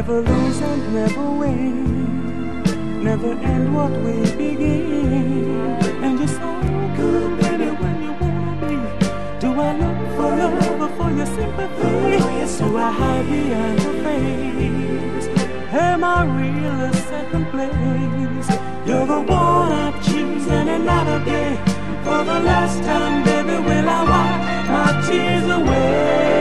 never lose and never win, never end what we begin. And you're so good, baby, when you wanna be. Do I look for love or for your sympathy? Do I hide behind the face? Am I real or second place? You're the one I choose and another day. For the last time, baby, will I wipe my tears away?